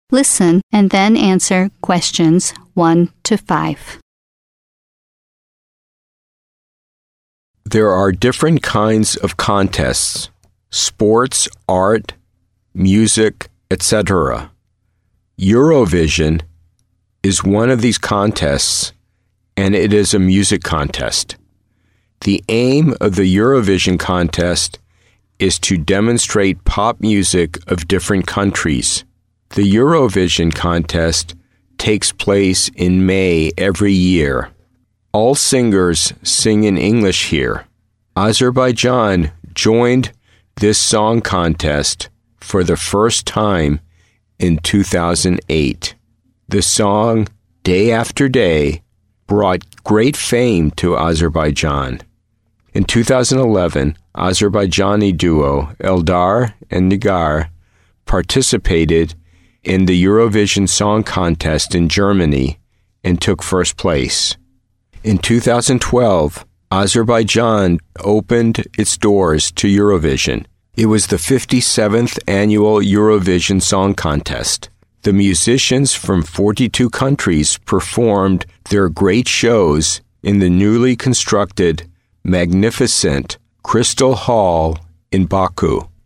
Listen and then answer questions 1 to 5. There are different kinds of contests: sports, art, music, etc. Eurovision is one of these contests, and it is a music contest. The aim of the Eurovision contest is to demonstrate pop music of different countries. The Eurovision contest takes place in May every year. All singers sing in English here. Azerbaijan joined this song contest for the first time in 2008. The song Day After Day brought great fame to Azerbaijan. In 2011, Azerbaijani duo Eldar and Nigar participated in the Eurovision Song Contest in Germany and took first place. In 2012, Azerbaijan opened its doors to Eurovision. It was the 57th annual Eurovision Song Contest. The musicians from 42 countries performed their great shows in the newly constructed, magnificent Crystal Hall in Baku.